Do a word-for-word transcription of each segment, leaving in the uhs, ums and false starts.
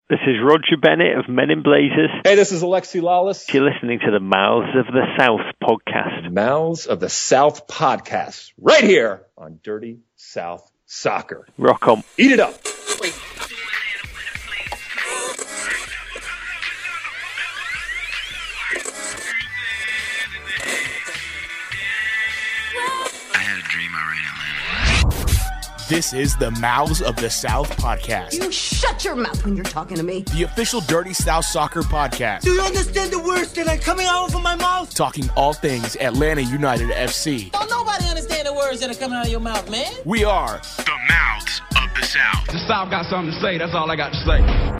This is Roger Bennett of Men in Blazers. Hey, this is Alexi Lawless. You're listening to the Mouths of the South podcast. Mouths of the South podcast, right here on Dirty South Soccer. Rock on. Eat it up. This is the Mouths of the South podcast. You shut your mouth when you're talking to me. The official Dirty South Soccer podcast. Do you understand the words that are coming out of my mouth? Talking all things Atlanta United F C. Don't nobody understand the words that are coming out of your mouth, man. We are the Mouths of the South. The South got something to say. That's all I got to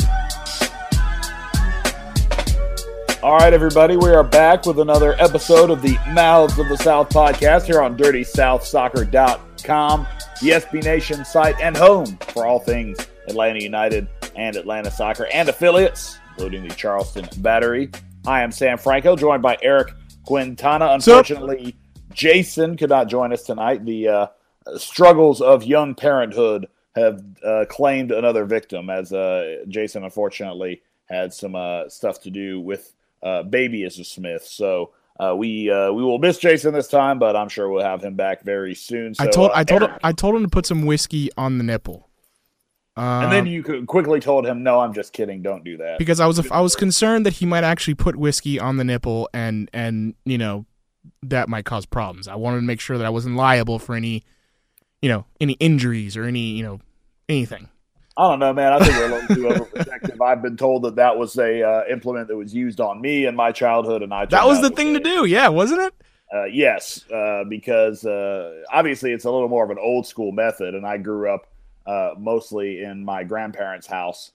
say. All right, everybody, we are back with another episode of the Mouths of the South podcast here on dirty south soccer dot com. The S B Nation site and home for all things Atlanta United and Atlanta Soccer and affiliates, including the Charleston Battery. I am Sam Franco, joined by Eric Quintana. Unfortunately, Jason could not join us tonight. The uh, struggles of young parenthood have uh, claimed another victim, as uh, Jason unfortunately had some uh, stuff to do with uh, baby as a Smith. So Uh, we uh, we will miss Jason this time, but I'm sure we'll have him back very soon. So, I told uh, I told Eric, him, I told him to put some whiskey on the nipple, uh, and then you quickly told him, "No, I'm just kidding. Don't do that." Because I was I was concerned that he might actually put whiskey on the nipple, and and you know that might cause problems. I wanted to make sure that I wasn't liable for any, you know, any injuries or any you know anything. I don't know, man. I think we're a little too overprotective. I've been told that that was a uh, implement that was used on me in my childhood, and I that was the thing to do. Yeah, wasn't it? Uh, yes, uh, because uh, obviously it's a little more of an old school method, and I grew up uh, mostly in my grandparents' house,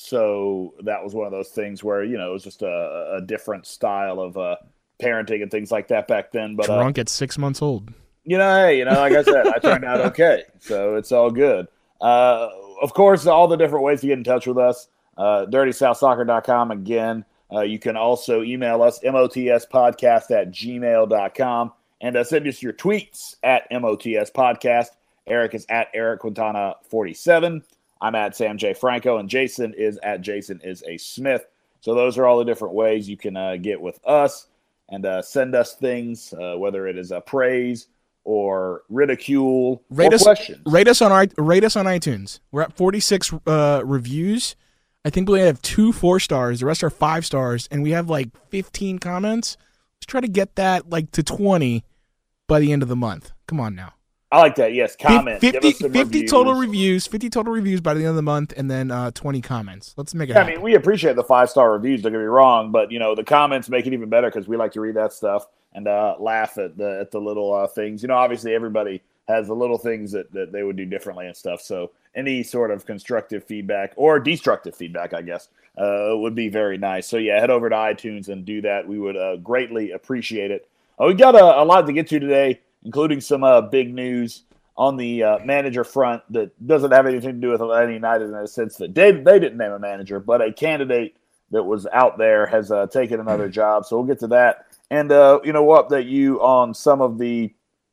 so that was one of those things where you know it was just a, a different style of uh, parenting and things like that back then. But drunk uh, at six months old. You know, hey, you know, like I said, I turned out okay, so it's all good. Uh, Of course, all the different ways to get in touch with us, uh, dirty south soccer dot com. Again, uh, you can also email us, motspodcast at gmail dot com, and uh, send us your tweets at motspodcast. Eric is at Eric Quintana forty-seven. I'm at Sam J. Franco, and Jason is at Jason is a Smith. So those are all the different ways you can uh, get with us and uh, send us things, uh, whether it is a praise or ridicule, rate or us, questions. Rate us on our, rate us on iTunes. We're at forty-six uh, reviews. I think we have two four stars. The rest are five stars, and we have like fifteen comments. Let's try to get that like to twenty by the end of the month. Come on now. I like that. Yes, comment. fifty, Give us some fifty reviews. total reviews. fifty total reviews by the end of the month, and then uh, twenty comments. Let's make it Yeah, I happen. mean, we appreciate the five star reviews. Don't get me wrong, but you know the comments make it even better because we like to read that stuff and uh, laugh at the at the little uh, things. You know, obviously everybody has the little things that, that they would do differently and stuff. So any sort of constructive feedback or destructive feedback, I guess, uh, would be very nice. So yeah, head over to iTunes and do that. We would uh, greatly appreciate it. Uh, we got a, a lot to get to today, including some uh, big news on the uh, manager front that doesn't have anything to do with Atlanta United in the sense that they, they didn't name a manager, but a candidate that was out there has uh, taken another job. So we'll get to that. And, uh, you know, we'll update you on some of the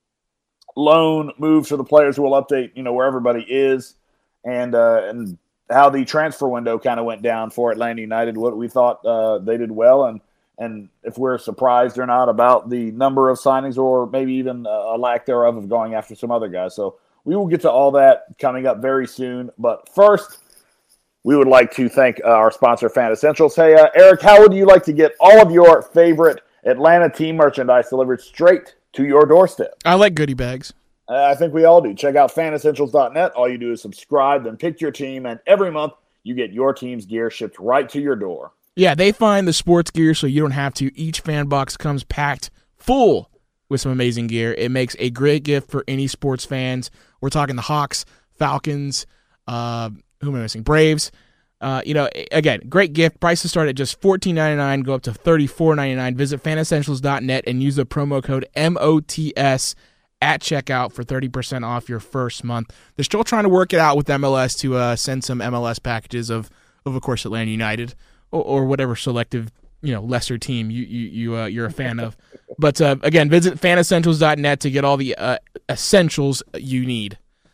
loan moves for the players. We'll update, you know, where everybody is and uh, and how the transfer window kind of went down for Atlanta United, what we thought uh, they did well, and and if we're surprised or not about the number of signings or maybe even a lack thereof of going after some other guys. So we will get to all that coming up very soon. But first, we would like to thank uh, our sponsor, Fan Essentials. Hey, uh, Eric, how would you like to get all of your favorite Atlanta team merchandise delivered straight to your doorstep? I like goodie bags. Uh, I think we all do. Check out fan essentials dot net. All you do is subscribe, then pick your team, and every month you get your team's gear shipped right to your door. Yeah, they find the sports gear so you don't have to. Each fan box comes packed full with some amazing gear. It makes a great gift for any sports fans. We're talking the Hawks, Falcons, uh, who am I missing? Braves. Uh, you know, again, great gift. Prices start at just fourteen ninety-nine, go up to thirty-four ninety-nine. Visit fan essentials dot net and use the promo code M O T S at checkout for thirty percent off your first month. They're still trying to work it out with M L S to uh, send some M L S packages of, of, of course, Atlanta United or, or whatever selective, you know, lesser team you you you uh, you're a fan of. But uh, again, visit fan essentials dot net to get all the uh, essentials you need.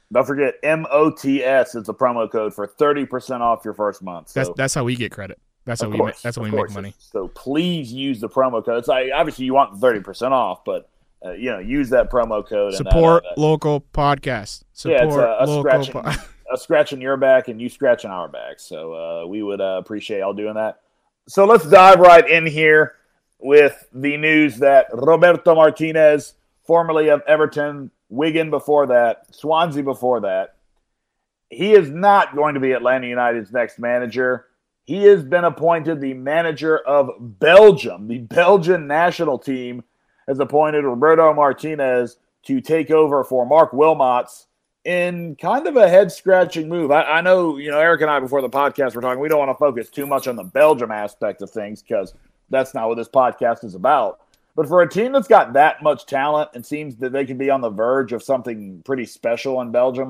Don't forget, M O T S is the promo code for thirty percent off your first month. So. That's that's how we get credit. That's how Of we course, ma- that's how we of make course. money. So please use the promo code. It's like, obviously you want thirty percent off, but uh, you know, use that promo code. Support and, uh, local podcast. Support yeah, it's a, a local scratching, po- a scratching your back and you scratching our back. So uh, we would uh, appreciate y'all doing that. So let's dive right in here with the news that Roberto Martinez, formerly of Everton, Wigan before that, Swansea before that, he is not going to be Atlanta United's next manager. He has been appointed the manager of Belgium. The Belgian national team has appointed Roberto Martinez to take over for Mark Wilmots in kind of a head-scratching move. I, I know, you know, Eric and I before the podcast were talking, we don't want to focus too much on the Belgium aspect of things because that's not what this podcast is about. But for a team that's got that much talent and seems that they can be on the verge of something pretty special in Belgium,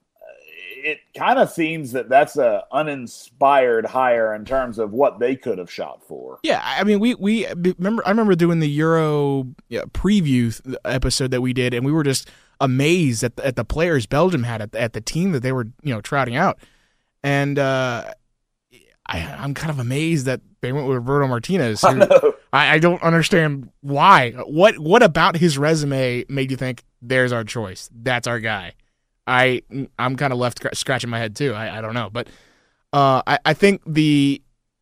it kind of seems that that's a uninspired hire in terms of what they could have shot for. Yeah, I mean, we we remember. I remember doing the Euro yeah, preview episode that we did, and we were just amazed at the, at the players Belgium had at the, at the team that they were you know trotting out, and uh, I, I'm kind of amazed that they went with Roberto Martinez. I know. I, I don't understand why. What what about his resume made you think there's our choice? That's our guy. I I'm kind of left scratching my head too. I, I don't know, but uh, I I think the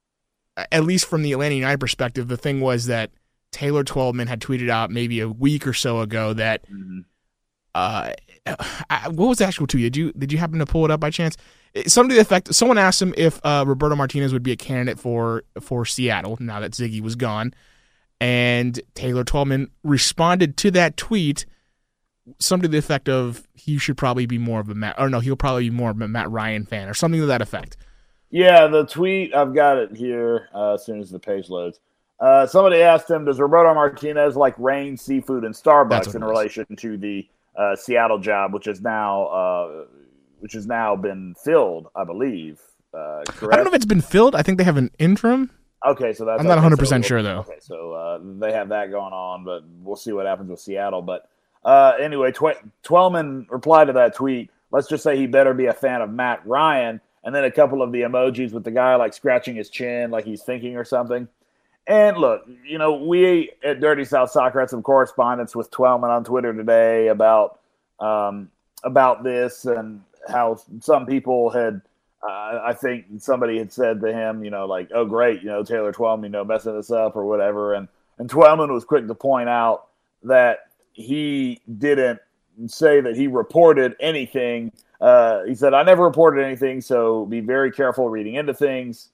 at least from the Atlanta United perspective, the thing was that Taylor Twelman had tweeted out maybe a week or so ago that mm-hmm. uh, I, what was the actual tweet? Did you did you happen to pull it up by chance? Something to the effect. Someone asked him if uh, Roberto Martinez would be a candidate for for Seattle now that Ziggy was gone, and Taylor Twelman responded to that tweet. Something to the effect of he should probably be more of a Matt, or no, he'll probably be more of a Matt Ryan fan, or something to that effect. Yeah, the tweet, I've got it here uh, as soon as the page loads. Uh, somebody asked him, does Roberto Martinez like Rain Seafood and Starbucks in relation to the uh, Seattle job, which is now uh, which has now been filled, I believe. Uh, correct? I don't know if it's been filled. I think they have an interim. Okay, so that's I'm not okay. one hundred percent so, sure, though. Okay, so uh, they have that going on, but we'll see what happens with Seattle. But uh, anyway, Tw- Twelman replied to that tweet. Let's just say he better be a fan of Matt Ryan. And then a couple of the emojis with the guy like scratching his chin like he's thinking or something. And look, you know, we at Dirty South Soccer had some correspondence with Twelman on Twitter today about um, about this and how some people had, uh, I think somebody had said to him, you know, like, oh, great, you know, Taylor Twelman, you know, messing this up or whatever. And, and Twelman was quick to point out that he didn't say that he reported anything. Uh, he said, I never reported anything, so be very careful reading into things.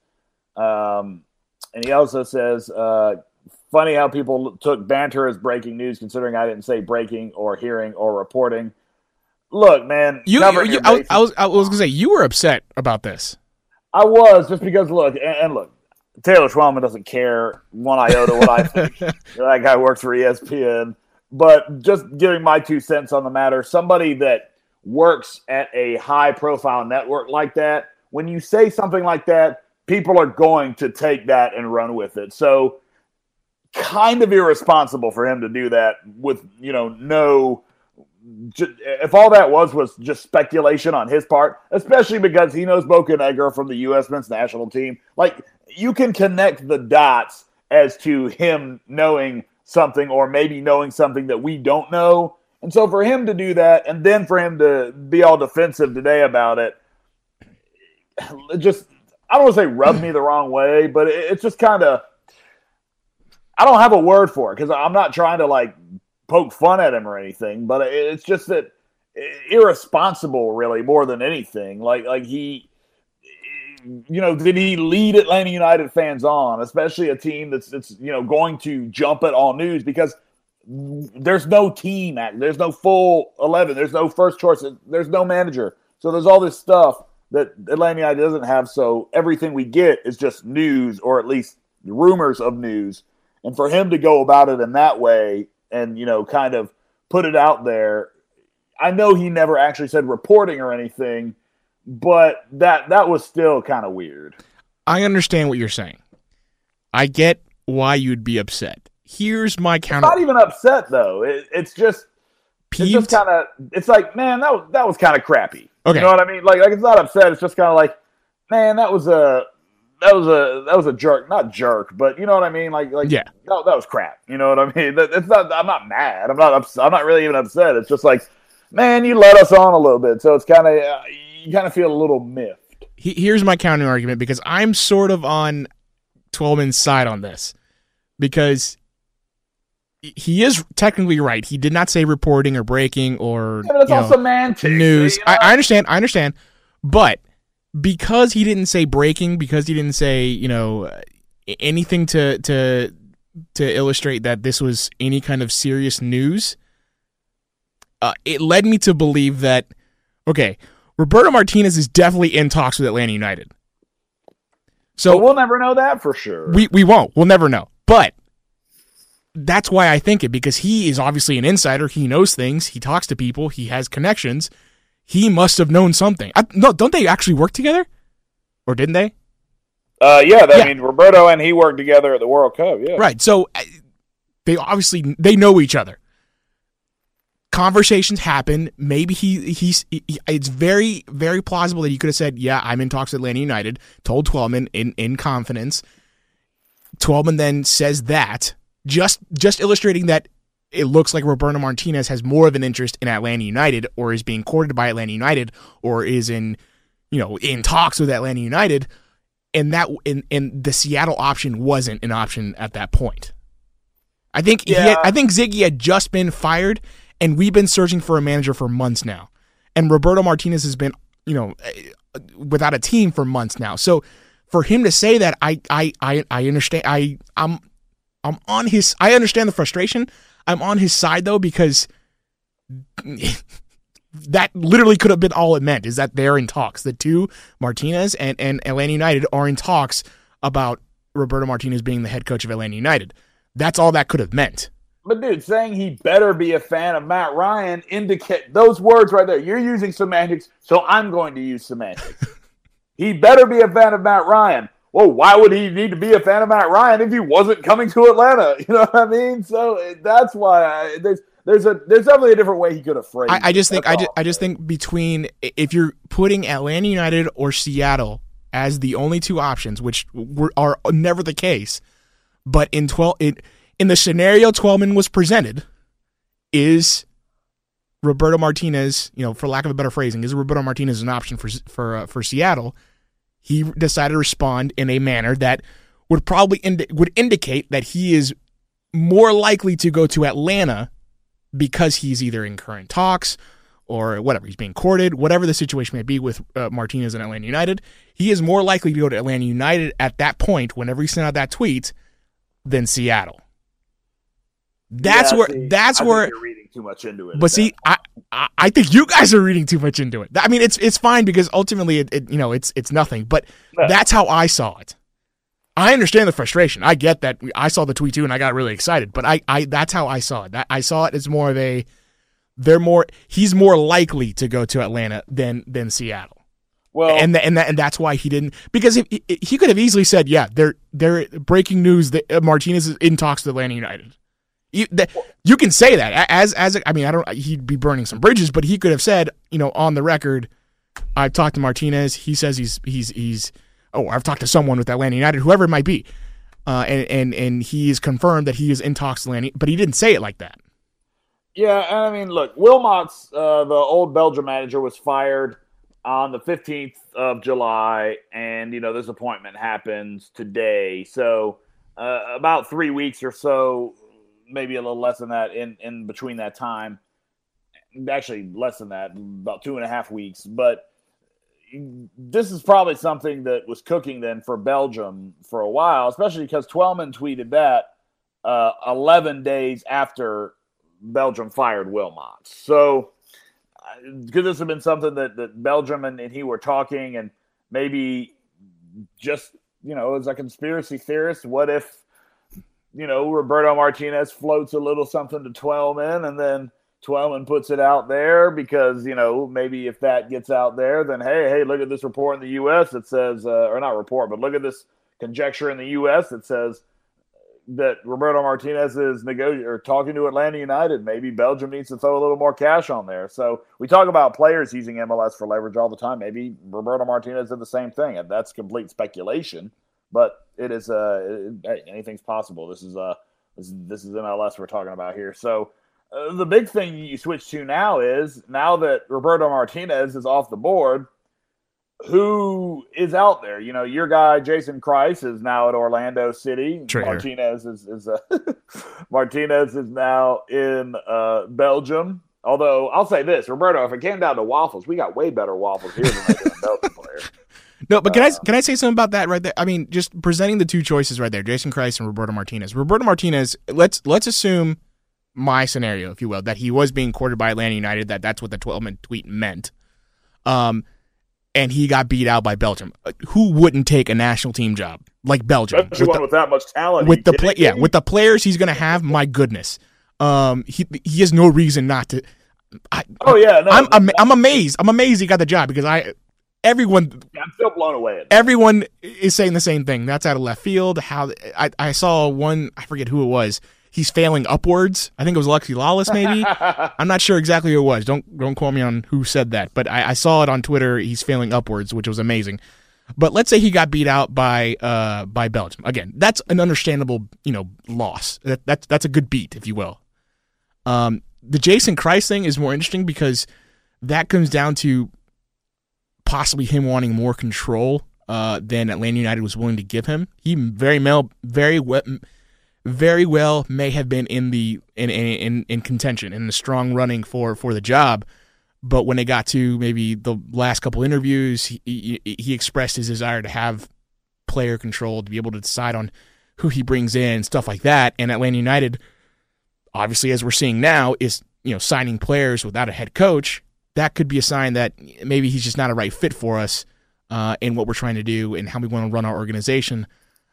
Um, and he also says, uh, funny how people took banter as breaking news, considering I didn't say breaking or hearing or reporting. Look, man. You, you, I, was, I was I was going to say, you were upset about this. I was, just because, look, and, and look, Taylor Twelman doesn't care one iota what I think. That guy works for E S P N. But just giving my two cents on the matter, somebody that works at a high-profile network like that, when you say something like that, people are going to take that and run with it. So kind of irresponsible for him to do that with, you know, no – if all that was was just speculation on his part, especially because he knows Bocanegra from the U S men's national team. Like, you can connect the dots as to him knowing something or maybe knowing something that we don't know. And so for him to do that and then for him to be all defensive today about it, it just, I don't want to say rub me the wrong way, but it, it's just kind of, I don't have a word for it because I'm not trying to like poke fun at him or anything, but it's just that irresponsible really more than anything. Like, like he, you know, did he lead Atlanta United fans on, especially a team that's, that's, you know, going to jump at all news because there's no team act. There's no full eleven. There's no first choice. There's no manager. So there's all this stuff that Atlanta United doesn't have. So everything we get is just news or at least rumors of news. And for him to go about it in that way and, you know, kind of put it out there, I know he never actually said reporting or anything, but that, that was still kind of weird. I understand what you're saying. I get why you'd be upset. Here's my counter. It's not even upset, though. It, it's just peeved? It's just kind of, it's like, man, that was that was kind of crappy. Okay. You know what I mean? Like, like it's not upset. It's just kind of like, man, that was a that was a that was a jerk, not jerk, but you know what I mean? Like, like yeah, that, that was crap. You know what I mean? That, it's not. I'm not mad. I'm not. Upset. I'm not really even upset. It's just like, man, you let us on a little bit, so it's kind of uh, you kind of feel a little miffed. He, here's my counter argument because I'm sort of on Twellman's side on this because he is technically right. He did not say reporting or breaking or yeah, but it's all know, semantics. news. You know? I, I understand. I understand. But because he didn't say breaking, because he didn't say, you know, anything to to to illustrate that this was any kind of serious news, uh, it led me to believe that, okay, Roberto Martinez is definitely in talks with Atlanta United. So but we'll never know that for sure. We we won't. We'll never know. But that's why I think it, because he is obviously an insider. He knows things. He talks to people. He has connections. He must have known something. I, no, don't they actually work together? Or didn't they? Uh, yeah, I yeah. mean, Roberto and he worked together at the World Cup, yeah. Right, so they obviously, they know each other. Conversations happen. Maybe he he's he, it's very, very plausible that he could have said, yeah, I'm in talks with Atlanta United, told Twellman in, in confidence. Twellman then says that, just just illustrating that it looks like Roberto Martinez has more of an interest in Atlanta United, or is being courted by Atlanta United, or is in, you know, in talks with Atlanta United, and that and, and the Seattle option wasn't an option at that point. I think yeah. he had, I think Ziggy had just been fired, and we've been searching for a manager for months now, and Roberto Martinez has been, you know, without a team for months now. So for him to say that, I I I, I understand. I I'm I'm on his. I understand the frustration. I'm on his side, though, because that literally could have been all it meant, is that they're in talks. The two, Martinez and, and Atlanta United, are in talks about Roberto Martinez being the head coach of Atlanta United. That's all that could have meant. But, dude, saying he better be a fan of Matt Ryan indicate those words right there. You're using semantics, so I'm going to use semantics. He better be a fan of Matt Ryan. Well, why would he need to be a fan of Matt Ryan if he wasn't coming to Atlanta? You know what I mean? So that's why I, there's there's a there's definitely a different way he could have phrased. I, I just it. think I just, I just think between, if you're putting Atlanta United or Seattle as the only two options, which were, are never the case, but in twelve in, in the scenario Twellman was presented, is Roberto Martinez, you know, for lack of a better phrasing, is Roberto Martinez an option for for uh, for Seattle? He decided to respond in a manner that would probably indi- would indicate that he is more likely to go to Atlanta because he's either in current talks or whatever, he's being courted, whatever the situation may be with uh, Martinez and Atlanta United. He is more likely to go to Atlanta United at that point, whenever he sent out that tweet, than Seattle. That's yeah, where. See, that's I where. Think you're reading too much into it. But see, I, I I think you guys are reading too much into it. I mean, it's it's fine because ultimately, it, it you know, it's it's nothing. But no. That's how I saw it. I understand the frustration. I get that. I saw the tweet too, and I got really excited. But I, I that's how I saw it. That I saw it as more of a, they're more. He's more likely to go to Atlanta than than Seattle. Well, and the, and that, and that's why he didn't, because if, he could have easily said, yeah, they're they're breaking news that Martinez is in talks with Atlanta United. You, that, you can say that as as I mean, I don't. He'd be burning some bridges, but he could have said, you know, on the record, I've talked to Martinez. He says he's he's he's. Oh, I've talked to someone with Atlanta United, whoever it might be, uh, and and and he is confirmed that he is in talks with Atlanta, but he didn't say it like that. Yeah, I mean, look, Wilmots, uh, the old Belgium manager, was fired on the fifteenth of July, and you know this appointment happens today, so uh, about three weeks or so. Maybe a little less than that in, in between that time. Actually, less than that, about two and a half weeks. But this is probably something that was cooking then for Belgium for a while, especially because Twellman tweeted that uh, eleven days after Belgium fired Wilmot. So could this have been something that, that Belgium and, and he were talking, and maybe just, you know, as a conspiracy theorist, what if, you know, Roberto Martinez floats a little something to Twellman, and then Twellman puts it out there because, you know, maybe if that gets out there, then, hey, hey, look at this report in the U S that says, uh, or not report, but look at this conjecture in the U S that says that Roberto Martinez is nego- or talking to Atlanta United. Maybe Belgium needs to throw a little more cash on there. So we talk about players using M L S for leverage all the time. Maybe Roberto Martinez did the same thing, and that's complete speculation. But it is uh, it, anything's possible. This is uh, this, this is M L S we're talking about here. So uh, the big thing you switch to now is now that Roberto Martinez is off the board, who is out there? You know, your guy Jason Kreis is now at Orlando City. Traitor. Martinez is, is uh, Martinez is now in uh, Belgium. Although I'll say this, Roberto, if it came down to waffles, we got way better waffles here than they do in Belgium player. No, but can uh, I can I say something about that right there? I mean, just presenting the two choices right there, Jason Kreis and Roberto Martinez. Roberto Martinez, let's let's assume my scenario, if you will, that he was being courted by Atlanta United, that that's what the twelve-minute tweet meant. Um. And he got beat out by Belgium. Who wouldn't take a national team job like Belgium? Especially one the, with that much talent. With the play, yeah, with the players he's going to have, my goodness, um, he he has no reason not to. I, oh yeah, no, I'm I'm, I'm amazed. I'm amazed he got the job because I everyone. I'm still blown away. Everyone is saying the same thing. That's out of left field. How I I saw one. I forget who it was. He's failing upwards. I think it was Alexi Lawless, maybe. I'm not sure exactly who it was. Don't don't quote me on who said that, but I, I saw it on Twitter. He's failing upwards, which was amazing. But let's say he got beat out by uh, by Belgium. Again, that's an understandable, you know, loss. That, that's that's a good beat, if you will. Um, the Jason Kreis thing is more interesting because that comes down to possibly him wanting more control uh, than Atlanta United was willing to give him. He very well, very well. very well may have been in the in in in contention, in the strong running for, for the job, but when it got to maybe the last couple interviews, he, he he expressed his desire to have player control, to be able to decide on who he brings in, stuff like that. And Atlanta United, obviously, as we're seeing now, is you know signing players without a head coach. That could be a sign that maybe he's just not a right fit for us uh, in what we're trying to do and how we want to run our organization.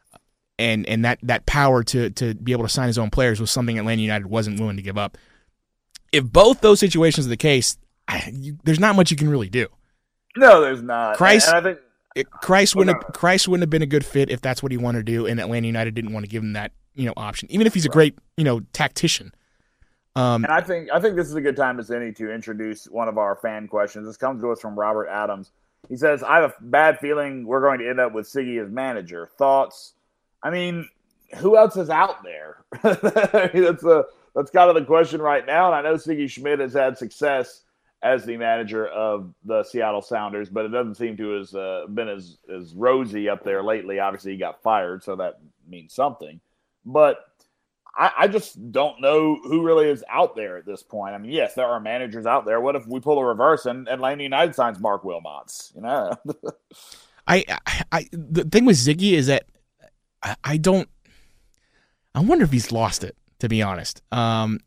And and that, that power to to be able to sign his own players was something Atlanta United wasn't willing to give up. If both those situations are the case, I, you, there's not much you can really do. No, there's not. Christ, and I think it, Christ wouldn't have, Christ wouldn't have been a good fit if that's what he wanted to do, and Atlanta United didn't want to give him that you know option, even if he's a great you know tactician. Um, and I think I think this is a good time as any to introduce one of our fan questions. This comes to us from Robert Adams. He says, "I have a bad feeling we're going to end up with Siggy as manager. Thoughts?" I mean, who else is out there? I mean, that's a that's kind of the question right now. And I know Siggy Schmidt has had success as the manager of the Seattle Sounders, but it doesn't seem to have uh, been as as rosy up there lately. Obviously, he got fired, so that means something. But I, I just don't know who really is out there at this point. I mean, yes, there are managers out there. What if we pull a reverse and Atlanta United signs Mark Wilmots? You know, I, I the thing with Ziggy is that. I don't. I wonder if he's lost it. To be honest, um,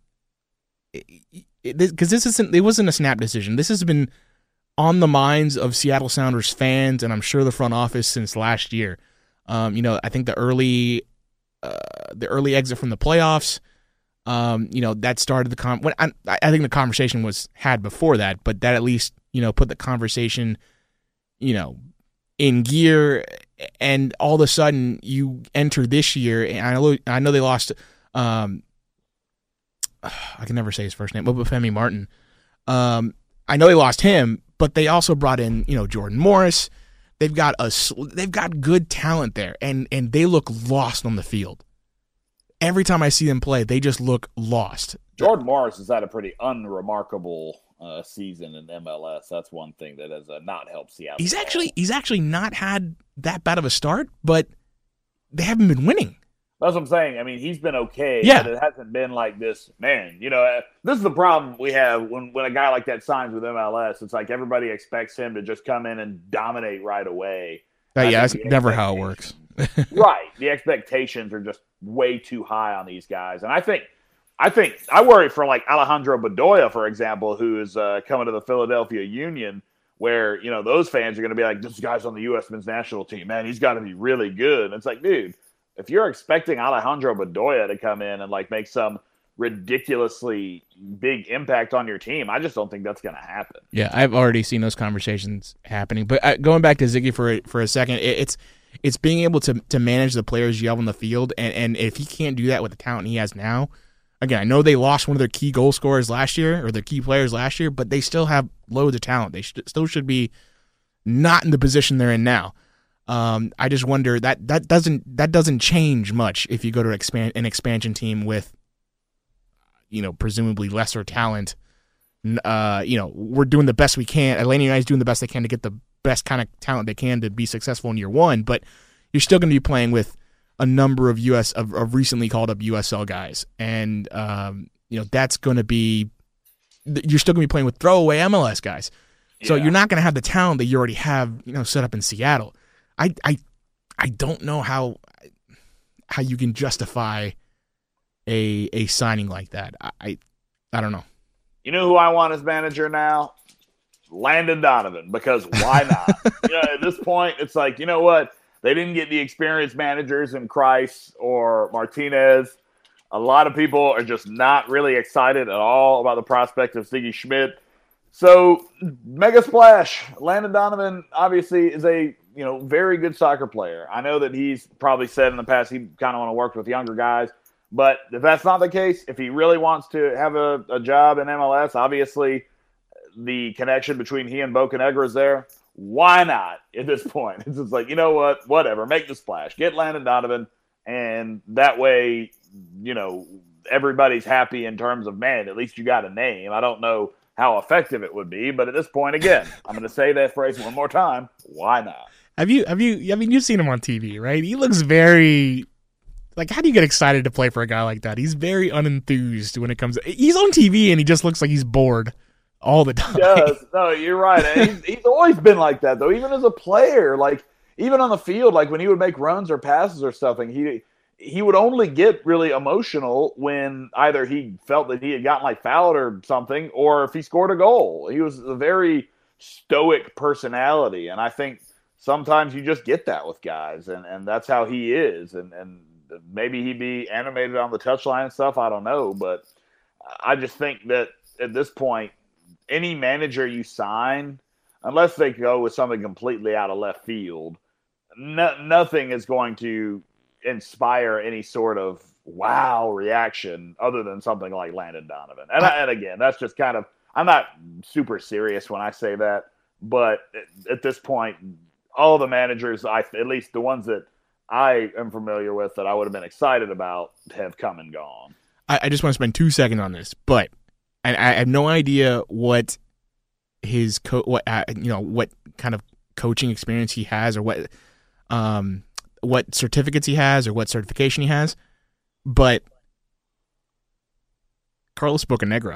because this isn't. It wasn't a snap decision. This has been on the minds of Seattle Sounders fans, and I'm sure the front office since last year. Um, you know, I think the early, uh, the early exit from the playoffs. Um, you know, that started the con. When I, I think the conversation was had before that, but that at least you know put the conversation, you know, in gear. And all of a sudden, you enter this year, and I know I know they lost. Um, I can never say his first name, Obafemi Martin. Um, I know they lost him, but they also brought in you know Jordan Morris. They've got a they've got good talent there, and and they look lost on the field. Every time I see them play, they just look lost. Jordan Morris has had a pretty unremarkable Uh, season in M L S. That's one thing that has uh, not helped Seattle. He's actually he's actually not had that bad of a start, but they haven't been winning. That's what I'm saying. I mean, he's been okay, yeah. but it hasn't been like this. Man, you know, uh, this is the problem we have when, when a guy like that signs with M L S. It's like everybody expects him to just come in and dominate right away. Uh, yeah, that's never how it works. Right. The expectations are just way too high on these guys. And I think I think I worry for like Alejandro Bedoya, for example, who is uh, coming to the Philadelphia Union, where, you know, those fans are going to be like, this guy's on the U S men's national team, man, he's got to be really good. And it's like, dude, if you're expecting Alejandro Bedoya to come in and like make some ridiculously big impact on your team, I just don't think that's going to happen. Yeah, I've already seen those conversations happening. But uh, going back to Ziggy for for a second, it, it's It's being able to to manage the players you have on the field, and, and if he can't do that with the talent he has now, again, I know they lost one of their key goal scorers last year, or their key players last year, but they still have loads of talent. They should, still should be not in the position they're in now. Um, I just wonder that that doesn't that doesn't change much if you go to expand an expansion team with, you know, presumably lesser talent. Uh, you know, we're doing the best we can. Atlanta United's doing the best they can to get the best kind of talent they can to be successful in year one, but you're still going to be playing with a number of U S of, of recently called up U S L guys, and um, you know that's going to be you're still going to be playing with throwaway M L S guys. So yeah. You're not going to have the talent that you already have, you know, set up in Seattle. I I I don't know how how you can justify a a signing like that. I I, I don't know. You know who I want as manager now? Landon Donovan, because why not? You know, at this point, it's like, you know what? They didn't get the experienced managers in Kreis or Martinez. A lot of people are just not really excited at all about the prospect of Sigi Schmidt. So, mega splash. Landon Donovan obviously is a, you know, very good soccer player. I know that he's probably said in the past he kind of want to work with younger guys. But if that's not the case, if he really wants to have a, a job in M L S, obviously the connection between he and Bocanegra is there. Why not at this point? It's just like, you know what? Whatever. Make the splash. Get Landon Donovan. And that way, you know, everybody's happy in terms of, man, at least you got a name. I don't know how effective it would be. But at this point, again, I'm going to say that phrase one more time. Why not? Have you, have you, I mean, you've seen him on T V, right? He looks very... Like, how do you get excited to play for a guy like that? He's very unenthused when it comes to... He's on T V, and he just looks like he's bored all the time. He does. No, you're right. He's, he's always been like that, though, even as a player. Like, even on the field, like, when he would make runs or passes or something, he he would only get really emotional when either he felt that he had gotten, like, fouled or something, or if he scored a goal. He was a very stoic personality, and I think sometimes you just get that with guys, and, and that's how he is, and and... Maybe he'd be animated on the touchline and stuff. I don't know. But I just think that at this point, any manager you sign, unless they go with something completely out of left field, no, nothing is going to inspire any sort of wow reaction other than something like Landon Donovan. And, I, and again, that's just kind of – I'm not super serious when I say that. But at this point, all the managers, I at least the ones that – I am familiar with that I would have been excited about have come and gone. I, I just want to spend two seconds on this, but I, I have no idea what his co- what uh, you know what kind of coaching experience he has, or what um what certificates he has, or what certification he has. But Carlos Bocanegra.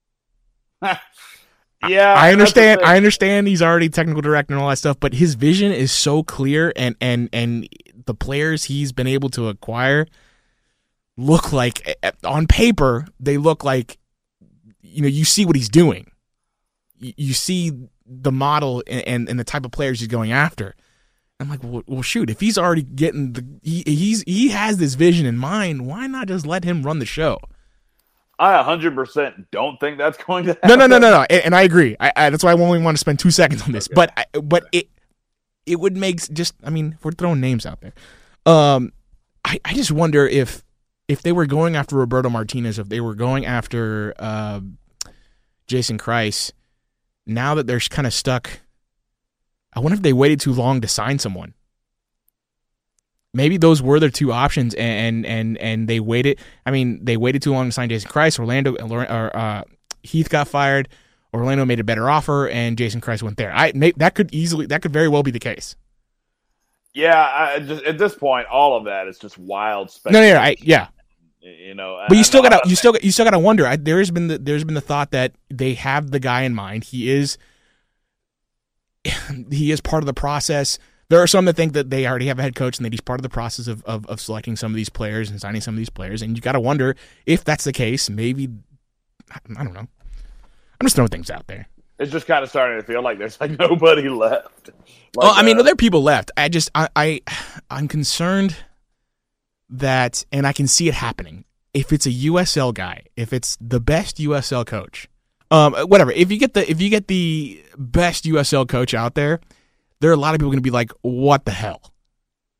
Yeah, I understand. I understand he's already technical director and all that stuff, but his vision is so clear, and and and the players he's been able to acquire look like, on paper, they look like, you know, you see what he's doing. You, you see the model and, and and the type of players he's going after. I'm like, well, well shoot, if he's already getting the, he, he's he has this vision in mind, why not just let him run the show? I one hundred percent don't think that's going to happen. No, no, no, no, no. And, and I agree. I, I, that's why I only want to spend two seconds on this. Okay. But I, but it it would make just. I mean, if we're throwing names out there, um, I, I just wonder if if they were going after Roberto Martinez, if they were going after uh, Jason Kreis, now that they're kind of stuck, I wonder if they waited too long to sign someone. Maybe those were their two options, and and and they waited. I mean, they waited too long to sign Jason Kreis. Orlando or uh, Heath got fired. Orlando made a better offer, and Jason Kreis went there. I that could easily, that could very well be the case. Yeah, I just, at this point, all of that is just wild speculation. No, no, no I, yeah. You know, but you still got to you still you still got to wonder. I, there has been the, there's been the thought that they have the guy in mind. He is he is part of the process. There are some that think that they already have a head coach and that he's part of the process of, of, of selecting some of these players and signing some of these players. And you got to wonder if that's the case. Maybe, I don't know. I'm just throwing things out there. It's just kind of starting to feel like there's like nobody left. Like, well, I mean, uh, there are people left. I just, I, I, I'm concerned that, and I can see it happening. If it's a U S L guy, if it's the best U S L coach, um, whatever. If you get the, if you get the best U S L coach out there, there are a lot of people going to be like, what the hell?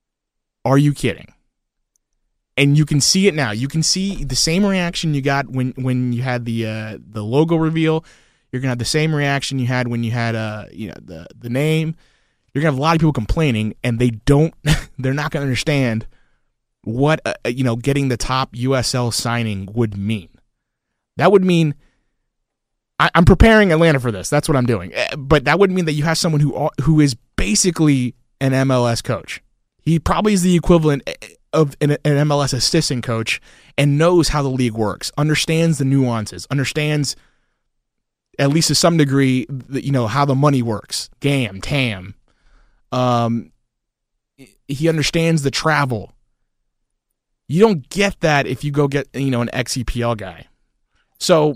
are you kidding? And you can see it now. You can see the same reaction you got when, when you had the uh, the logo reveal. You're gonna have the same reaction you had when you had uh you know the the name. You're gonna have a lot of people complaining, and they don't. They're not gonna understand what uh, you know getting the top U S L signing would mean. That would mean I, I'm preparing Atlanta for this. That's what I'm doing. But that would mean that you have someone who who is basically an M L S coach. He probably is the equivalent of an, an M L S assistant coach and knows how the league works, understands the nuances, understands at least to some degree, you know, how the money works. G A M, T A M. Um, he understands the travel. You don't get that if you go get, you know, an X E P L guy. So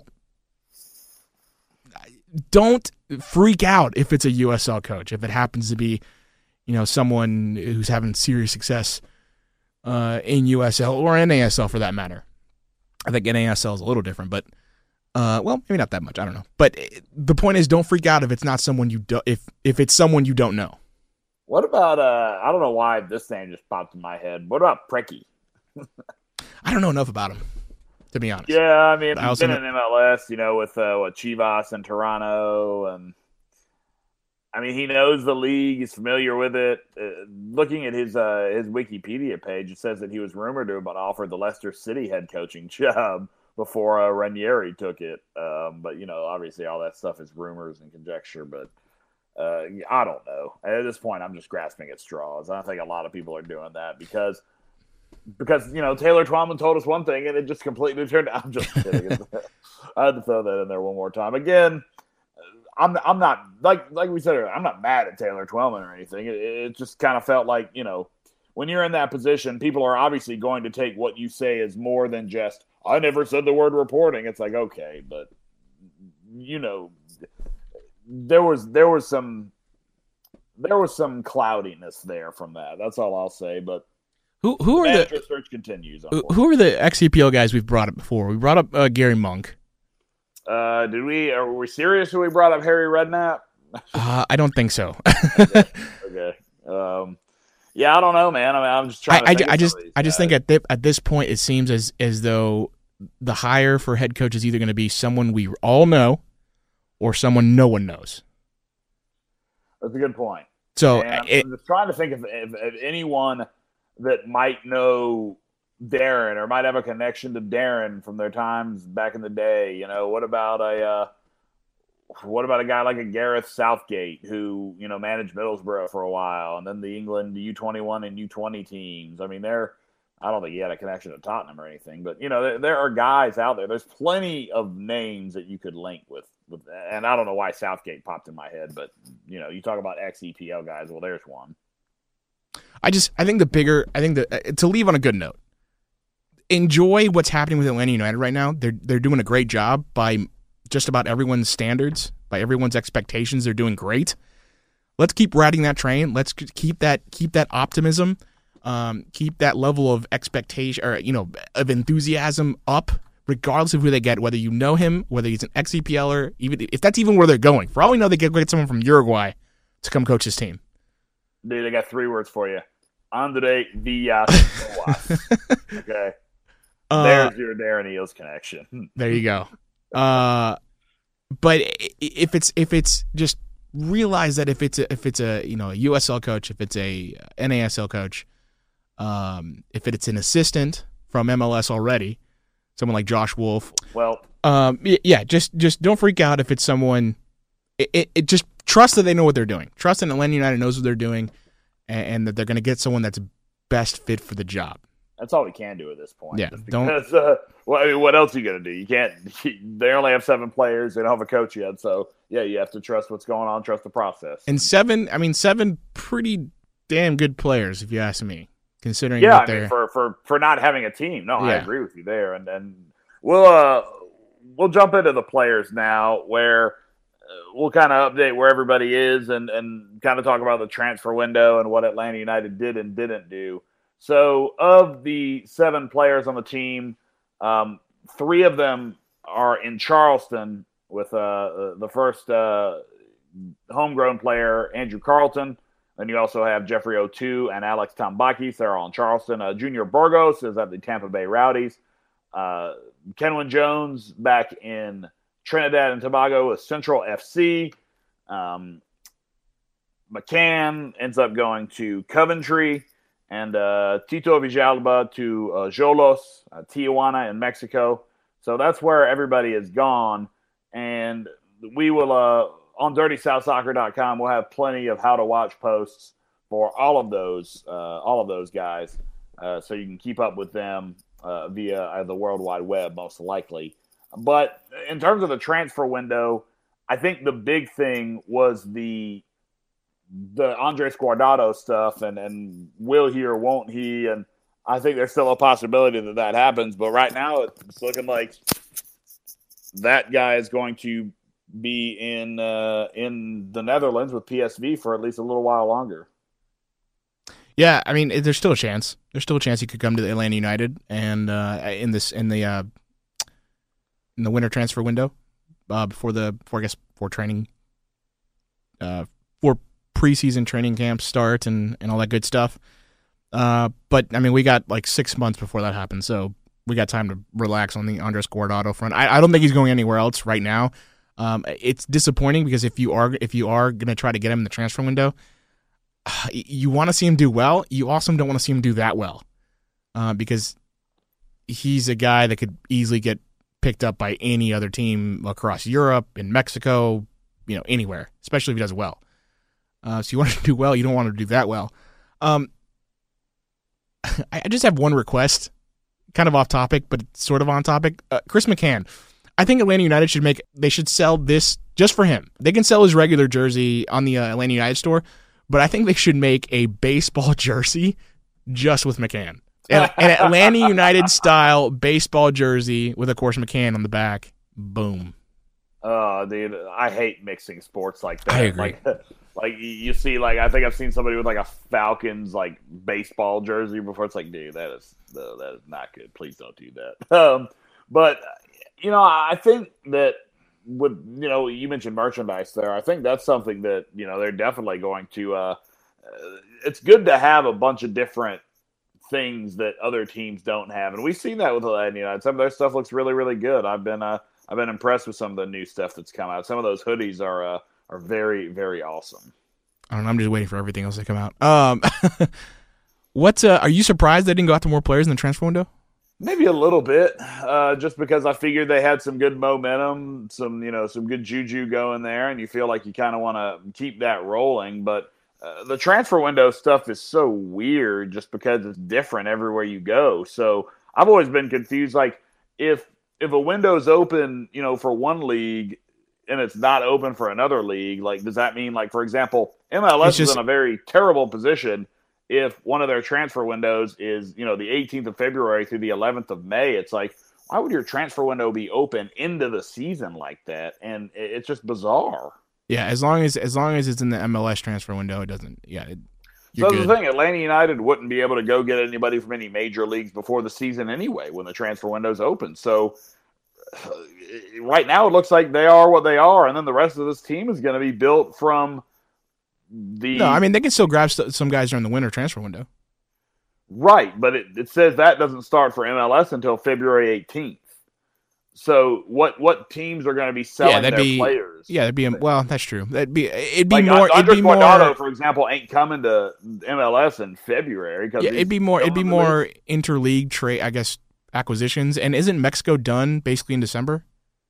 don't freak out if it's a U S L coach, if it happens to be, you know, someone who's having serious success uh, in U S L or N A S L for that matter. I think N A S L is a little different, but uh, well, maybe not that much. I don't know. But the point is, don't freak out if it's not someone you do, if if it's someone you don't know. What about uh? I don't know why this name just popped in my head. What about Preki? I don't know enough about him, to be honest. Yeah, I mean, I he's been know- in M L S, you know, with uh, what Chivas and Toronto, and I mean, he knows the league. He's familiar with it. Uh, looking at his uh, his Wikipedia page, it says that he was rumored to have been offered the Leicester City head coaching job before uh, Ranieri took it. Um, but you know, obviously, all that stuff is rumors and conjecture. But uh, I don't know. At this point, I'm just grasping at straws. I think a lot of people are doing that because. Because, you know, Taylor Twellman told us one thing, and it just completely turned out. I'm just kidding. I had to throw that in there one more time. Again, I'm I'm not, like like we said earlier, I'm not mad at Taylor Twellman or anything. It, it just kind of felt like, you know, when you're in that position, people are obviously going to take what you say as more than just, I never said the word reporting. It's like, okay, but, you know, there was there was some there was some cloudiness there from that. That's all I'll say, but Who who are manager the search continues? who, who are the X E P L guys we've brought up before? We brought up uh, Gary Monk. Uh, did we? Are we serious when we brought up Harry Redknapp? Uh, I don't think so. okay. okay. Um, yeah, I don't know, man. I mean, I'm just trying. I, to I, think I of just some of these I just guys. think at th- at this point it seems as as though the hire for head coach is either going to be someone we all know or someone no one knows. That's a good point. So And I'm, it, I'm just trying to think of, of, of anyone that might know Darren or might have a connection to Darren from their times back in the day. You know, what about a uh, what about a guy like a Gareth Southgate who, you know, managed Middlesbrough for a while and then the England U twenty-one and U twenty teams? I mean, they're I don't think he had a connection to Tottenham or anything, but you know, there, there are guys out there. There's plenty of names that you could link with, with, and I don't know why Southgate popped in my head, but you know, you talk about X E P L guys. Well, there's one. I just I think the bigger I think that uh, to leave on a good note. Enjoy what's happening with Atlanta United right now. They're they're doing a great job by just about everyone's standards, by everyone's expectations. They're doing great. Let's keep riding that train. Let's keep that keep that optimism, um, keep that level of expectation or you know of enthusiasm up, regardless of who they get. Whether you know him, whether he's an ex E P L er, even if that's even where they're going. For all we know, they could get someone from Uruguay to come coach his team. Dude, I got three words for you: Andre Villas. Okay. Uh, There's your Darren Eales connection. There you go. Uh, but if it's if it's just realize that if it's a, if it's a you know a U S L coach, if it's a N A S L coach, um, if it's an assistant from M L S already, someone like Josh Wolf. Well, um, yeah, just just don't freak out if it's someone. It, it, it just trust that they know what they're doing. Trust that Atlanta United knows what they're doing, and, and that they're going to get someone that's best fit for the job. that's all we can do at this point. Yeah, just don't- because, uh, well, I mean, what else are you gonna do? You can't. They only have seven players. They don't have a coach yet, so yeah, you have to trust what's going on, trust the process. And seven, I mean, seven pretty damn good players, if you ask me, considering yeah, what I they're. mean, for, for for not having a team. No, I Yeah. agree with you there. And and we'll uh we'll jump into the players now, where uh, we'll kind of update where everybody is and and kind of talk about the transfer window and what Atlanta United did and didn't do. So, of the seven players on the team, um, three of them are in Charleston with uh, the first uh, homegrown player, Andrew Carlton. Then you also have Jeffrey O'Toole and Alex Tambakis. They're all in Charleston. Uh, Junior Burgos is at the Tampa Bay Rowdies. Uh, Kenwin Jones back in Trinidad and Tobago with Central F C. Um, McCann ends up going to Coventry. And uh, Tito Villalba to uh, Xolos, uh, Tijuana in Mexico. So that's where everybody is gone. And we will, uh, on dirty south soccer dot com, we'll have plenty of how to watch posts for all of those, uh, all of those guys. Uh, so you can keep up with them uh, via uh, the World Wide Web, most likely. But in terms of the transfer window, I think the big thing was the the Andres Guardado stuff and, and will he or won't he? And I think there's still a possibility that that happens. But right now it's looking like that guy is going to be in uh, in the Netherlands with P S V for at least a little while longer. Yeah, I mean, there's still a chance. There's still a chance he could come to the Atlanta United and uh, in this in the uh, in the winter transfer window uh, before the before I guess before training uh, for preseason training camps start and, and all that good stuff. Uh, but I mean, we got like six months before that happens, so we got time to relax on the Andres Guardado front. I, I don't think he's going anywhere else right now. Um, it's disappointing because if you are if you are going to try to get him in the transfer window, you want to see him do well. You also don't want to see him do that well uh, because he's a guy that could easily get picked up by any other team across Europe, in Mexico, you know, anywhere, especially if he does well. Uh, so you want to do well. You don't want to do that well. Um, I just have one request, kind of off topic, but sort of on topic. Uh, Chris McCann. I think Atlanta United should make, they should sell this just for him. They can sell his regular jersey on the uh, Atlanta United store, but I think they should make a baseball jersey just with McCann. An, an Atlanta United style baseball jersey with, of course, McCann on the back. Boom. Oh, dude, I hate mixing sports like that. I agree. Like, like you see, like I think I've seen somebody with like a Falcons like baseball jersey before. It's like, dude, that is uh, that is not good. Please don't do that. Um, but you know, I think that with you know, you mentioned merchandise there. I think that's something that you know they're definitely going to. Uh, uh, it's good to have a bunch of different things that other teams don't have, and we've seen that with Atlanta United. Some of their stuff looks really, really good. I've been uh, I've been impressed with some of the new stuff that's come out. Some of those hoodies are uh, are very, very awesome. I don't know. I'm just waiting for everything else to come out. Um, what uh, are you surprised they didn't go out to more players in the transfer window? Maybe a little bit, uh, just because I figured they had some good momentum, some you know, some good juju going there, and you feel like you kind of want to keep that rolling. But uh, the transfer window stuff is so weird, just because it's different everywhere you go. So I've always been confused. Like if if a window's open, you know, for one league and it's not open for another league, like does that mean, like for example, M L S just, is in a very terrible position? If one of their transfer windows is, you know, the eighteenth of February through the eleventh of May, it's like, why would your transfer window be open into the season like that? And it's just bizarre. Yeah, as long as as long as it's in the M L S transfer window, it doesn't. Yeah. It, so good. The thing, Atlanta United wouldn't be able to go get anybody from any major leagues before the season anyway, when the transfer window's open. So uh, right now, it looks like they are what they are, and then the rest of this team is going to be built from. The, no, I mean, they can still grab st- some guys during the winter transfer window. Right, but it, it says that doesn't start for M L S until February eighteenth. So what what teams are going to be selling yeah, that'd their be, players? Yeah, that'd be well, that's true. That'd be it'd be like, more. Andres it'd be Guardado, more. for example, ain't coming to M L S in February. Yeah, it'd be more. It'd be more interleague trade, I guess, acquisitions. And isn't Mexico done basically in December?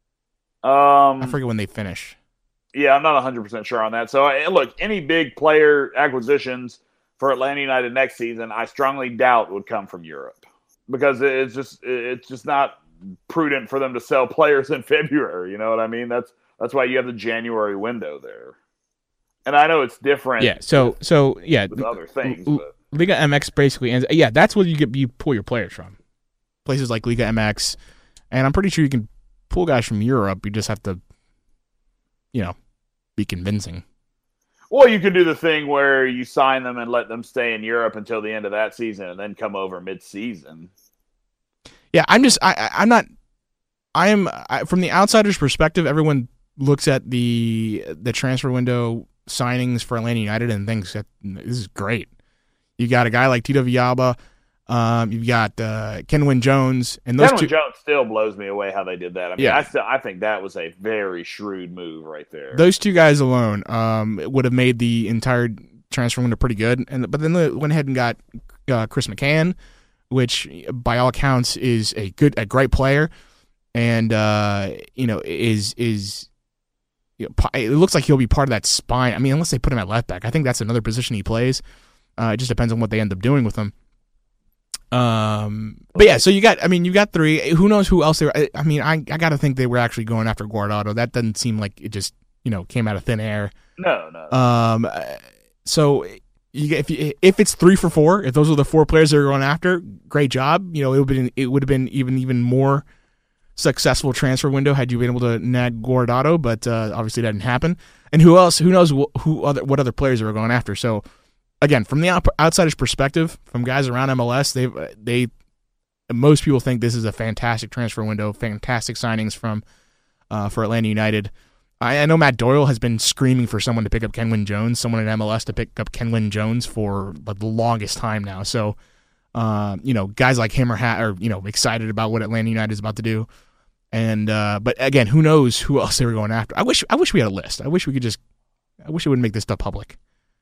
Um, I forget when they finish. Yeah, I'm not one hundred percent sure on that. So, look, any big player acquisitions for Atlanta United next season, I strongly doubt would come from Europe because it's just it's just not prudent for them to sell players in February. You know what I mean? That's that's why you have the January window there. And I know it's different. Yeah. So so yeah, with other things. L- but. Liga M X basically ends. Yeah, that's where you get you pull your players from. Places like Liga M X, and I'm pretty sure you can pull guys from Europe. You just have to, you know, be convincing. Well, you can do the thing where you sign them and let them stay in Europe until the end of that season and then come over mid-season. Yeah, I'm just, I, I'm not, I am, I, from the outsider's perspective, everyone looks at the the transfer window signings for Atlanta United and thinks that this is great. You got a guy like Tito Villalba. Um, you've got uh, Kenwyne Jones, and those Kenwyne two. Jones still blows me away how they did that. I mean, Yeah. I still I think that was a very shrewd move right there. Those two guys alone um, would have made the entire transfer window pretty good. And but then they went ahead and got uh, Chris McCann, which by all accounts is a good, a great player, and uh, you know is is. You know, it looks like he'll be part of that spine. I mean, unless they put him at left back, I think that's another position he plays. Uh, it just depends on what they end up doing with him. Um, but yeah, so you got, I mean, you got three. Who knows who else they were? I, I mean, I I got to think they were actually going after Guardado. That doesn't seem like it just, you know, came out of thin air. No, no. Um, so you get, if you, if it's three for four, if those are the four players that are going after, great job. You know, it would have been it would have been even even more successful transfer window had you been able to nag Guardado, but uh, obviously that didn't happen. And who else? Who knows wh- who other what other players they were going after? So again, from the out- outsider's perspective, from guys around M L S, they they most people think this is a fantastic transfer window, fantastic signings from uh, for Atlanta United. I, I know Matt Doyle has been screaming for someone to pick up Kenwyne Jones, someone at M L S to pick up Kenwyne Jones for like, the longest time now. So. Uh, you know, guys like him are, ha- are, you know, excited about what Atlanta United is about to do. And, uh, but again, who knows who else they were going after. I wish, I wish we had a list. I wish we could just, I wish it wouldn't make this stuff public.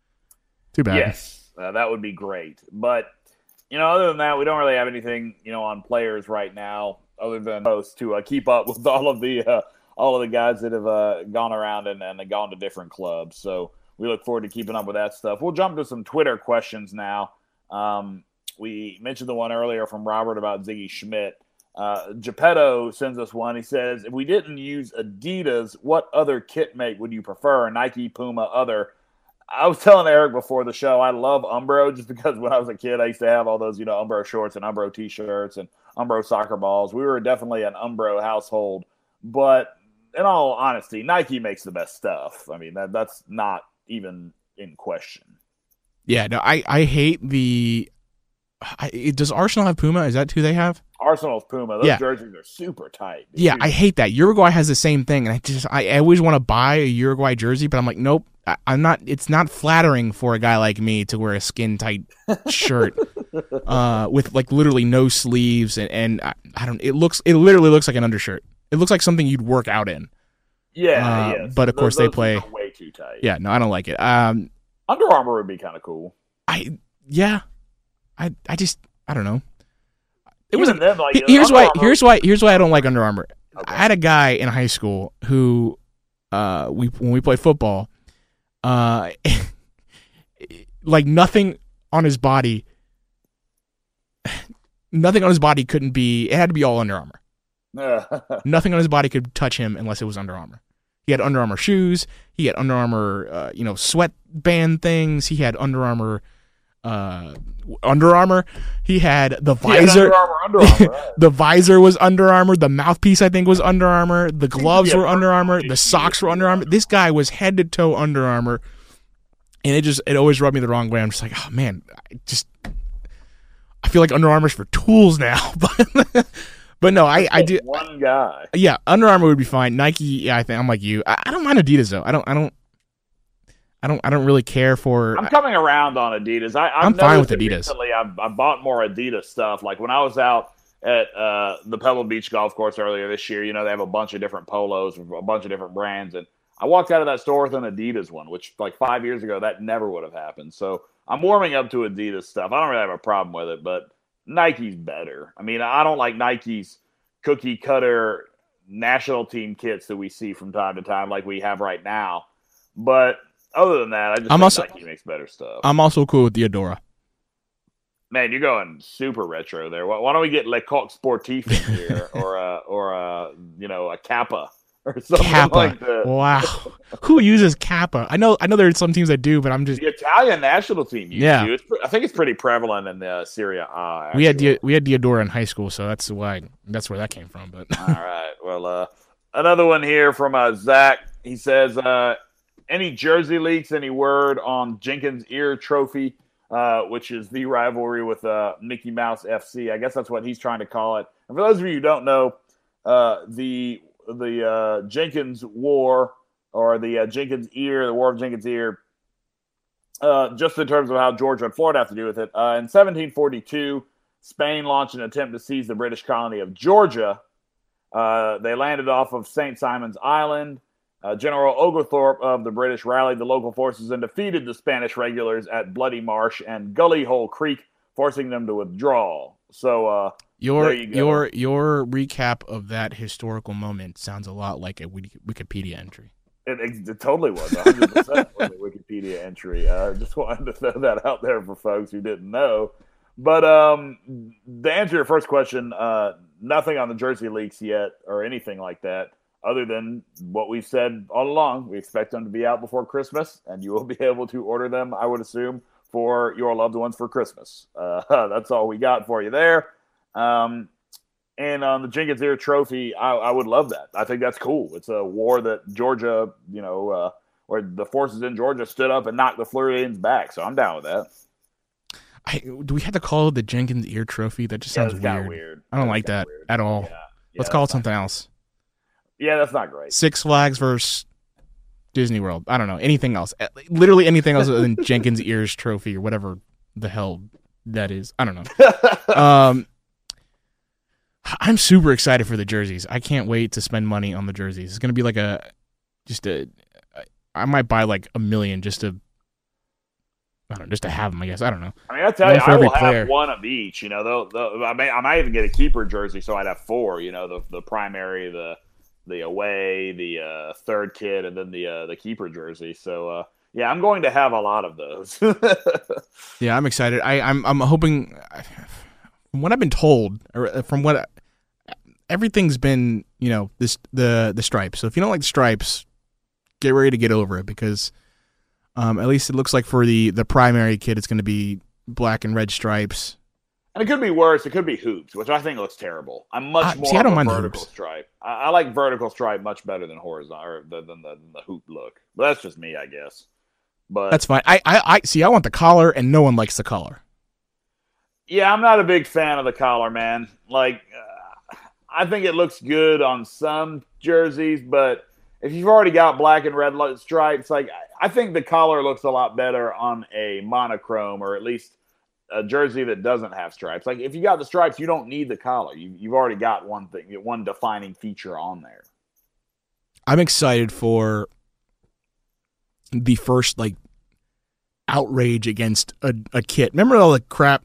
Too bad. Yes, uh, that would be great. But, you know, other than that, we don't really have anything, you know, on players right now, other than those to uh, keep up with all of the, uh, all of the guys that have uh, gone around and, and gone to different clubs. So we look forward to keeping up with that stuff. We'll jump to some Twitter questions now. Um, We mentioned the one earlier from Robert about Ziggy Schmidt. Uh, Geppetto sends us one. He says, if we didn't use Adidas, what other kit make would you prefer? Nike, Puma, other. I was telling Eric before the show, I love Umbro just because when I was a kid, I used to have all those, you know, Umbro shorts and Umbro t-shirts and Umbro soccer balls. We were definitely an Umbro household. But in all honesty, Nike makes the best stuff. I mean, that that's not even in question. Yeah, no, I, I hate the... I, does Arsenal have Puma? Is that who they have? Arsenal's Puma. Those yeah. jerseys are super tight. Dude. Yeah, I hate that. Uruguay has the same thing, and I just I, I always want to buy a Uruguay jersey, but I'm like, nope. I, I'm not. It's not flattering for a guy like me to wear a skin tight shirt uh, with like literally no sleeves, and, and I, I don't. It looks. It literally looks like an undershirt. It looks like something you'd work out in. Yeah, uh, yes. But of those, course those they play are way too tight. Yeah, no, I don't like it. Um, Under Armour would be kind of cool. I yeah, I I just. I don't know. It Even wasn't. then, like, here's Under why. Armour- Here's why. Here's why I don't like Under Armour. Okay. I had a guy in high school who, uh, we when we played football, uh, like nothing on his body, nothing on his body couldn't be. It had to be all Under Armour. Nothing on his body could touch him unless it was Under Armour. He had Under Armour shoes. He had Under Armour, uh, you know, sweatband things. He had Under Armour. Uh, Under Armour. He had the visor. Under Armour, Under Armour, right. The visor was Under Armour. The mouthpiece, I think, was Under Armour. The gloves Yeah, were Under Armour. The socks were Under Armour. This guy was head to toe Under Armour, and it just it always rubbed me the wrong way. I'm just like, oh man, I just I feel like Under Armour's for tools now, but but no, I I do one guy. Yeah, Under Armour would be fine. Nike, yeah, I think I'm like you. I, I don't mind Adidas though. I don't I don't. I don't. I don't really care for. I'm coming around on Adidas. I, I've I'm fine with noticed that Adidas. Recently, I've, I bought more Adidas stuff. Like when I was out at uh, the Pebble Beach Golf Course earlier this year, you know, they have a bunch of different polos, a bunch of different brands, and I walked out of that store with an Adidas one, which like five years ago that never would have happened. So I'm warming up to Adidas stuff. I don't really have a problem with it, but Nike's better. I mean, I don't like Nike's cookie cutter national team kits that we see from time to time, like we have right now, but. Other than that, I just I'm think also, Nike makes better stuff. I'm also cool with the Adora. Man, you're going super retro there. Why, why don't we get Le Coq Sportif in here, or a, or a, you know, a Kappa or something Kappa. like that? Wow, who uses Kappa? I know, I know. There's some teams that do, but I'm just The Italian national team. Used Yeah. to. It's, I think it's pretty prevalent in the Serie A. we had actually. the, we had the Adora in high school, so that's why that's where that came from. But All right. Well, uh, another one here from uh, Zach. He says, uh, any jersey leaks, any word on Jenkins' ear trophy, uh, which is the rivalry with uh, Mickey Mouse F C. I guess that's what he's trying to call it. And for those of you who don't know, uh, the the uh, Jenkins wore or the uh, Jenkins Ear, the War of Jenkins Ear, uh, just in terms of how Georgia and Florida have to do with it. Uh, in seventeen forty-two, Spain launched an attempt to seize the British colony of Georgia. Uh, they landed off of Saint Simon's Island. Uh, General Oglethorpe of the British rallied the local forces and defeated the Spanish regulars at Bloody Marsh and Gully Hole Creek, forcing them to withdraw. So, uh, your there you go. your your recap of that historical moment sounds a lot like a Wikipedia entry. It, it, it totally was. one hundred percent was a Wikipedia entry. I uh, just wanted to throw that out there for folks who didn't know. But um, to answer your first question, uh, nothing on the jersey leaks yet or anything like that. Other than what we've said all along, we expect them to be out before Christmas, and you will be able to order them, I would assume, for your loved ones for Christmas. Uh, that's all we got for you there. Um, and on the Jenkins Ear Trophy, I, I would love that. I think that's cool. It's a war that Georgia, you know, uh, where the forces in Georgia stood up and knocked the Floridians back. So I'm down with that. I, do we have to call it the Jenkins Ear Trophy? That just sounds yeah, weird. weird. I don't That's like that weird. at all. Yeah. Yeah, Let's call it something else. Yeah, that's not great. Six Flags versus Disney World. I don't know. Anything else. Literally anything else other than Jenkins Ears Trophy or whatever the hell that is. I don't know. um, I'm super excited for the jerseys. I can't wait to spend money on the jerseys. It's going to be like a, just a, I might buy like a million just to, I don't know, just to have them, I guess. I don't know. I mean, I tell One you, for I every will player. have one of each. You know, they'll, they'll, I may, I might even get a keeper jersey, so I'd have four. You know, the the primary, the the away, the uh, third kid, and then the uh, the keeper jersey. So, uh, yeah, I'm going to have a lot of those. Yeah, I'm excited. I, I'm I'm hoping, from what I've been told, or from what everything's been, you know, this the the stripes. So if you don't like the stripes, get ready to get over it because. Um, at least it looks like for the, the primary kid, it's going to be black and red stripes. And it could be worse. It could be hoops, which I think looks terrible. I'm much Uh, more see, I don't of a mind the vertical hoops. stripe. I, I like vertical stripe much better than horizontal, or than, than, the, than the hoop look. But that's just me, I guess. But That's fine. I, I, I see. I want the collar, and no one likes the collar. yeah, I'm not a big fan of the collar, man. Like, uh, I think it looks good on some jerseys, but if you've already got black and red li- stripes, like I think the collar looks a lot better on a monochrome or at least a jersey that doesn't have stripes. Like if you got the stripes, you don't need the collar. You, you've already got one thing, one defining feature on there. I'm excited for the first like outrage against a, a kit. Remember all the crap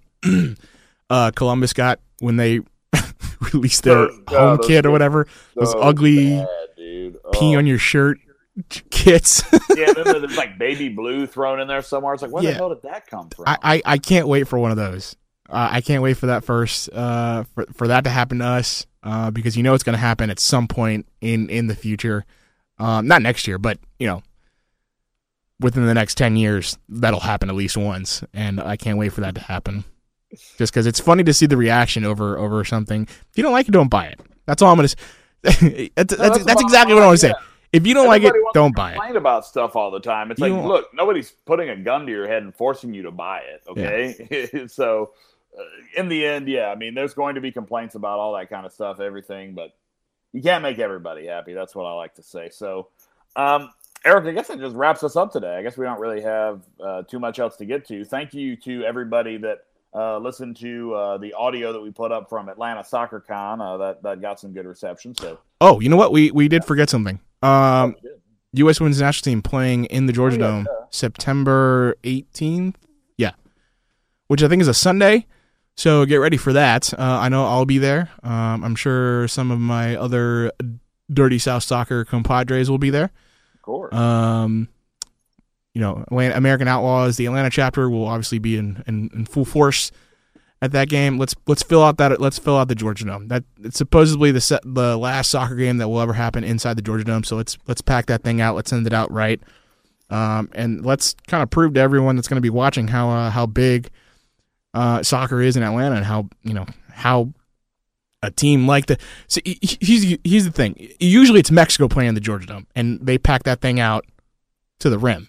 uh, Columbus got when they released their Those- uh, home those kit or kits- whatever? Those So ugly bad, dude. pee Oh. on your shirt kits. Yeah, then there's like baby blue thrown in there somewhere. It's like, where Yeah. the hell did that come from? I, I, I can't wait for one of those. Uh, I can't wait for that first, uh, for, for that to happen to us, uh, because you know it's going to happen at some point in, in the future. Um, not next year, but, you know, within the next ten years, that'll happen at least once, and I can't wait for that to happen. Just because it's funny to see the reaction over, over something. If you don't like it, don't buy it. That's all I'm going to say. That's, No, that's, the that's bottom exactly line, what I want to say. yeah. If you don't like it, Everybody wants don't to buy it. complain about stuff all the time. It's You like, don't- look, nobody's putting a gun to your head and forcing you to buy it. Okay, so uh, in the end, yeah, I mean, there's going to be complaints about all that kind of stuff, everything, but you can't make everybody happy. That's what I like to say. So, um, Eric, I guess that just wraps us up today. I guess we don't really have uh, too much else to get to. Thank you to everybody that uh, listened to uh, the audio that we put up from Atlanta Soccer Con. Uh, that that got some good reception. So, Oh, you know what? We we did forget something. Um, we did. U S Women's National Team playing in the Georgia Oh, yeah, Dome yeah. September eighteenth. Yeah. Which I think is a Sunday. So get ready for that. Uh, I know I'll be there. Um, I'm sure some of my other Dirty South Soccer compadres will be there. Of course. Um, you know, Atlanta- American Outlaws, the Atlanta chapter will obviously be in, in, in full force at that game. Let's let's fill out that let's fill out the Georgia Dome. That it's supposedly the set, the last soccer game that will ever happen inside the Georgia Dome. So let's let's pack that thing out. Let's send it out right, um, and let's kind of prove to everyone that's going to be watching how uh, how big uh, soccer is in Atlanta and how you know how a team like the. So here's here's the thing. Usually it's Mexico playing the Georgia Dome, and they pack that thing out to the rim.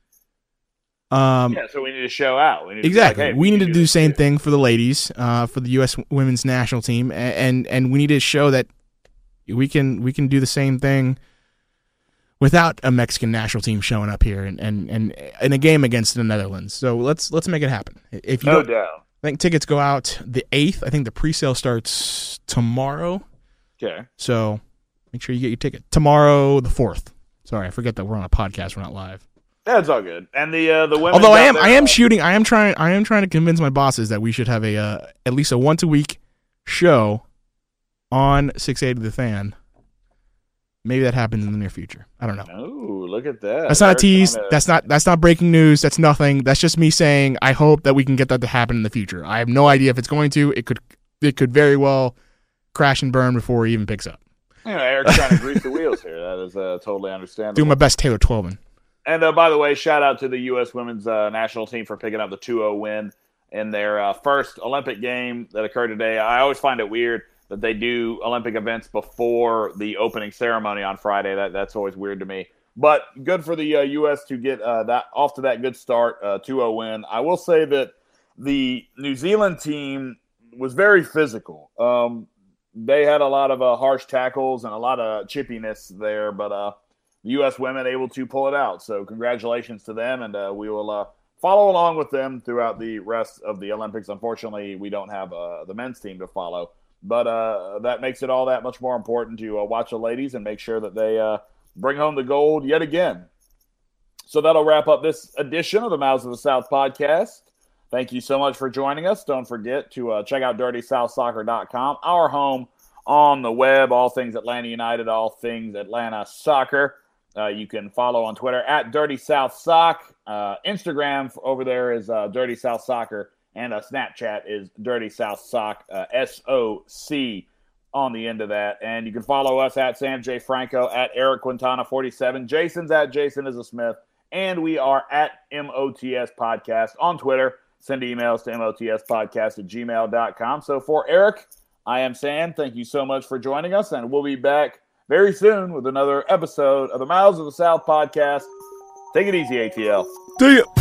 Um, yeah, so we need to show out. We need Exactly. To be like, hey, we need to can do the this same too. thing for the ladies, uh, for the U S Women's National Team, and, and and we need to show that we can we can do the same thing without a Mexican national team showing up here and and, and in a game against the Netherlands. So let's let's make it happen. If you no doubt. I think tickets go out the eighth. I think the pre-sale starts tomorrow. Okay. So make sure you get your ticket. Tomorrow the fourth. Sorry, I forget that we're on a podcast. We're not live. That's all good. And the uh, the women. Although I am there, I am uh, shooting. I am trying. I am trying to convince my bosses that we should have a uh, at least a once a week show on six eighty The Fan. Maybe that happens in the near future. I don't know. Oh, look at that. That's not a tease. Kinda... That's not that's not breaking news. That's nothing. That's just me saying I hope that we can get that to happen in the future. I have no idea if it's going to. It could it could very well crash and burn before he even picks up. Anyway, Eric's trying to grease the wheels here. That is uh, totally understandable. Doing my best, Taylor Twelman. And uh, by the way, shout out to the U S women's uh, national team for picking up the two oh win in their uh, first Olympic game that occurred today. I always find it weird that they do Olympic events before the opening ceremony on Friday. That That's always weird to me. But good for the uh, U S to get uh, that off to that good start, uh, two oh win. I will say that the New Zealand team was very physical. Um, they had a lot of uh, harsh tackles and a lot of chippiness there, but uh, the U S women able to pull it out. So congratulations to them, and uh, we will uh, follow along with them throughout the rest of the Olympics. Unfortunately, we don't have uh, the men's team to follow. But uh, that makes it all that much more important to uh, watch the ladies and make sure that they uh, bring home the gold yet again. So that'll wrap up this edition of the Mouths of the South podcast. Thank you so much for joining us. Don't forget to uh, check out dirty south soccer dot com, our home on the web, all things Atlanta United, all things Atlanta soccer. Uh, you can follow on Twitter at Dirty South Sock. Uh, Instagram over there is uh, Dirty South Soccer. And uh, Snapchat is Dirty South Sock, uh, S O C on the end of that. And you can follow us at Sam J. Franco, at Eric Quintana forty-seven. Jason's at Jason is a Smith. And we are at M O T S Podcast on Twitter. Send emails to M O T S podcast at gmail dot com. So for Eric, I am Sam. Thank you so much for joining us. And we'll be back very soon with another episode of the Mouths of the South podcast. Take it easy, A T L. See ya.